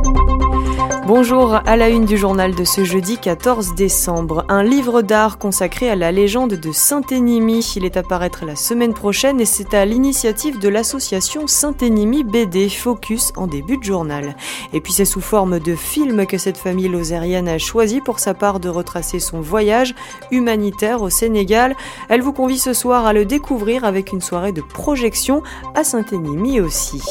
Bonjour, à la une du journal de ce jeudi 14 décembre. Un livre d'art consacré à la légende de Saint-Énimie. Il est à paraître la semaine prochaine et c'est à l'initiative de l'association Saint-Énimie BD Focus en début de journal. Et puis c'est sous forme de film que cette famille lozérienne a choisi pour sa part de retracer son voyage humanitaire au Sénégal. Elle vous convie ce soir à le découvrir avec une soirée de projection à Saint-Énimie aussi.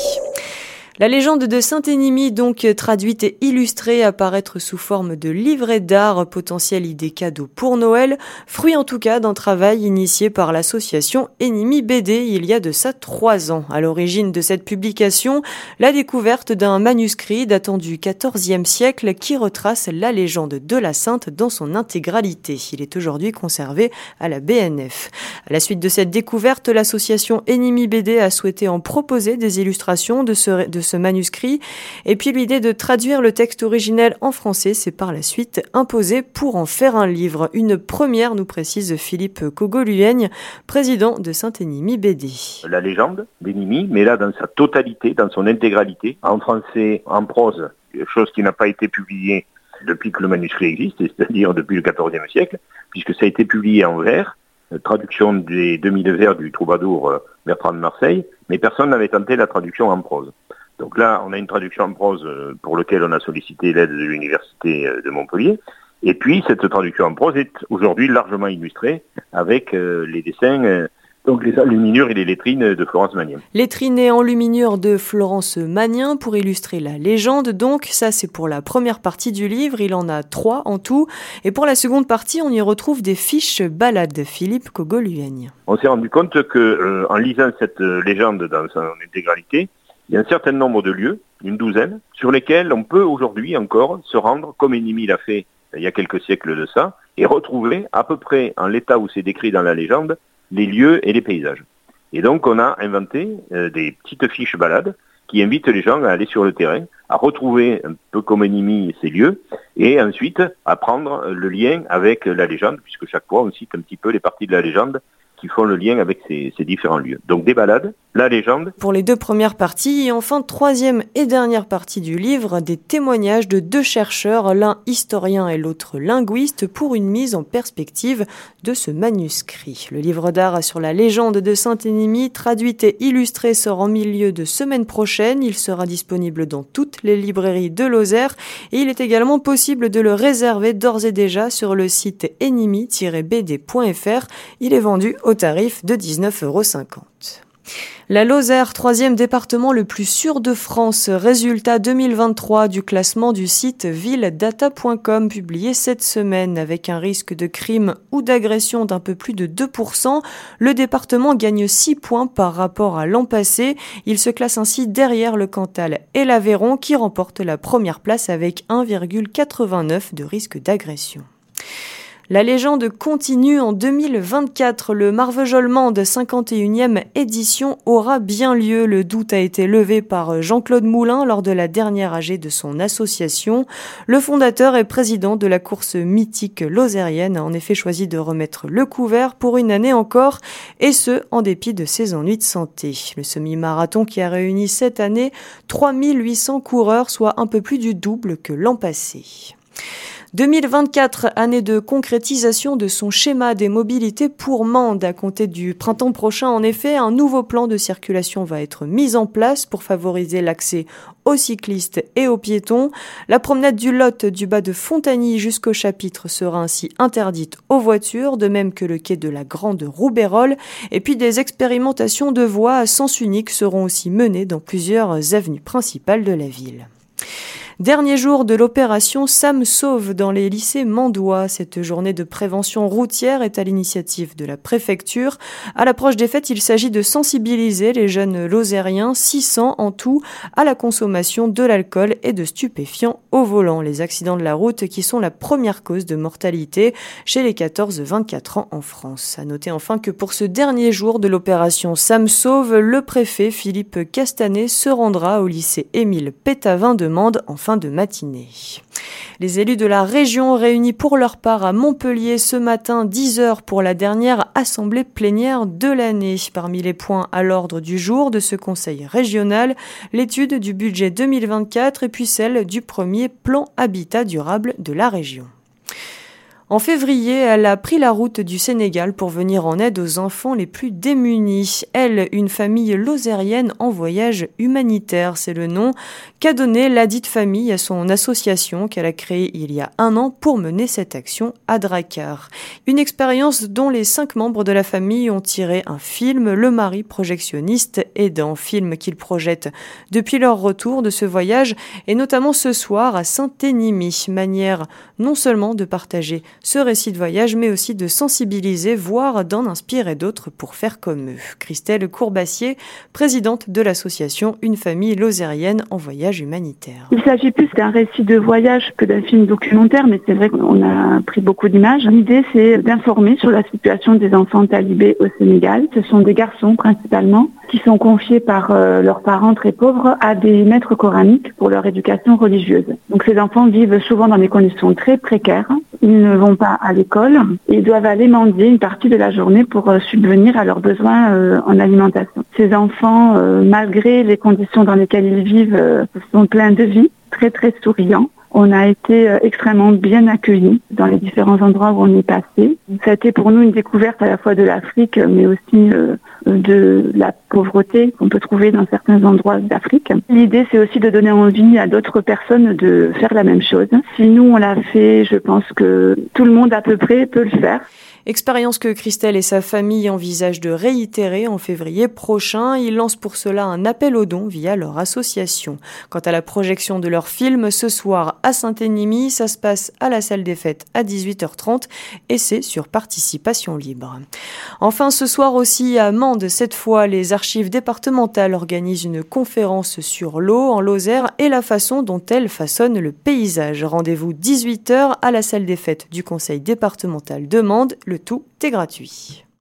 La légende de Saint-Énimie, donc traduite et illustrée, à paraître sous forme de livret d'art, potentielle idée cadeau pour Noël, fruit en tout cas d'un travail initié par l'association Énimie BD il y a de ça 3 ans. À l'origine de cette publication, la découverte d'un manuscrit datant du XIVe siècle qui retrace la légende de la Sainte dans son intégralité. Il est aujourd'hui conservé à la BNF. À la suite de cette découverte, l'association Énimie BD a souhaité en proposer des illustrations de ce manuscrit. Et puis l'idée de traduire le texte originel en français s'est par la suite imposée pour en faire un livre. Une première, nous précise Philippe Cogoluigne, président de Saint-Énimie BD. La légende d'Énimie, mais là dans sa totalité, dans son intégralité, en français, en prose, chose qui n'a pas été publiée depuis que le manuscrit existe, c'est-à-dire depuis le XIVe siècle, puisque ça a été publié en vers, traduction des 2000 vers du troubadour Bertrand de Marseille, mais personne n'avait tenté la traduction en prose. Donc là, on a une traduction en prose pour laquelle on a sollicité l'aide de l'Université de Montpellier. Et puis, cette traduction en prose est aujourd'hui largement illustrée avec les dessins, donc les enluminures et les lettrines de Florence Magnin. Lettrines et enluminures de Florence Magnin pour illustrer la légende. Donc, ça, c'est pour la première partie du livre. Il en a 3 en tout. Et pour la seconde partie, on y retrouve des fiches balades. Philippe Cogoluigne. On s'est rendu compte que, en lisant cette légende dans son intégralité, il y a un certain nombre de lieux, une douzaine, sur lesquels on peut aujourd'hui encore se rendre, comme Énimie l'a fait il y a quelques siècles de ça, et retrouver à peu près en l'état où c'est décrit dans la légende, les lieux et les paysages. Et donc on a inventé des petites fiches balades qui invitent les gens à aller sur le terrain, à retrouver un peu comme Énimie ces lieux, et ensuite à prendre le lien avec la légende, puisque chaque fois on cite un petit peu les parties de la légende qui font le lien avec ces différents lieux. Donc des balades, la légende. Pour les 2 premières parties, et enfin 3e et dernière partie du livre, des témoignages de 2 chercheurs, l'un historien et l'autre linguiste, pour une mise en perspective de ce manuscrit. Le livre d'art sur la légende de Saint-Énimie, traduite et illustré, sort en milieu de semaine prochaine. Il sera disponible dans toutes les librairies de Lozère et il est également possible de le réserver d'ores et déjà sur le site enimie-bd.fr. Il est vendu au tarif de 19,50 €. La Lozère, 3e département le plus sûr de France. Résultat 2023 du classement du site villedata.com publié cette semaine. Avec un risque de crime ou d'agression d'un peu plus de 2%, le département gagne 6 points par rapport à l'an passé. Il se classe ainsi derrière le Cantal et l'Aveyron qui remportent la première place avec 1,89 de risque d'agression. La légende continue en 2024. Le Marvejolement de 51e édition aura bien lieu. Le doute a été levé par Jean-Claude Moulin lors de la dernière AG de son association. Le fondateur et président de la course mythique lozérienne a en effet choisi de remettre le couvert pour une année encore, et ce, en dépit de ses ennuis de santé. Le semi-marathon qui a réuni cette année 3800 coureurs, soit un peu plus du double que l'an passé. 2024, année de concrétisation de son schéma des mobilités pour Mende. À compter du printemps prochain, en effet, un nouveau plan de circulation va être mis en place pour favoriser l'accès aux cyclistes et aux piétons. La promenade du Lot du bas de Fontagny jusqu'au Chapitre sera ainsi interdite aux voitures, de même que le quai de la Grande Roubayrole. Et puis des expérimentations de voies à sens unique seront aussi menées dans plusieurs avenues principales de la ville. Dernier jour de l'opération Sam Sauve dans les lycées mendois. Cette journée de prévention routière est à l'initiative de la préfecture. À l'approche des fêtes, il s'agit de sensibiliser les jeunes lozériens, 600 en tout, à la consommation de l'alcool et de stupéfiants au volant. Les accidents de la route qui sont la première cause de mortalité chez les 14-24 ans en France. À noter enfin que pour ce dernier jour de l'opération Sam Sauve, le préfet Philippe Castanet se rendra au lycée Émile Pétavin de Mende en fin de matinée. Les élus de la région réunis pour leur part à Montpellier ce matin, 10h pour la dernière assemblée plénière de l'année. Parmi les points à l'ordre du jour de ce conseil régional, l'étude du budget 2024 et puis celle du premier plan habitat durable de la région. En février, elle a pris la route du Sénégal pour venir en aide aux enfants les plus démunis. Elle, une famille lozérienne en voyage humanitaire, c'est le nom qu'a donné ladite famille à son association qu'elle a créée il y a 1 an pour mener cette action à Dakar. Une expérience dont les 5 membres de la famille ont tiré un film, Le mari projectionniste aidant, film qu'ils projettent depuis leur retour de ce voyage et notamment ce soir à Saint-Énimy, manière non seulement de partager ce récit de voyage, mais aussi de sensibiliser, voire d'en inspirer d'autres pour faire comme eux. Christelle Courbassier, présidente de l'association Une famille lozérienne en voyage humanitaire. Il s'agit plus d'un récit de voyage que d'un film documentaire, mais c'est vrai qu'on a pris beaucoup d'images. L'idée, c'est d'informer sur la situation des enfants talibés au Sénégal. Ce sont des garçons principalement qui sont confiés par leurs parents très pauvres à des maîtres coraniques pour leur éducation religieuse. Donc ces enfants vivent souvent dans des conditions très précaires. Ils ne vont pas à l'école et doivent aller mendier une partie de la journée pour subvenir à leurs besoins en alimentation. Ces enfants, malgré les conditions dans lesquelles ils vivent, sont pleins de vie, très très souriants. On a été extrêmement bien accueillis dans les différents endroits où on est passé. Ça a été pour nous une découverte à la fois de l'Afrique, mais aussi de la pauvreté qu'on peut trouver dans certains endroits d'Afrique. L'idée, c'est aussi de donner envie à d'autres personnes de faire la même chose. Si nous, on l'a fait, je pense que tout le monde à peu près peut le faire. Expérience que Christelle et sa famille envisagent de réitérer en février prochain. Ils lancent pour cela un appel aux dons via leur association. Quant à la projection de leur film, ce soir à Saint-Énimy, ça se passe à la salle des fêtes à 18h30 et c'est sur participation libre. Enfin, ce soir aussi à Mende, cette fois, les archives départementales organisent une conférence sur l'eau en Lozère et la façon dont elle façonne le paysage. Rendez-vous 18h à la salle des fêtes du conseil départemental de Mende. Le tout est gratuit.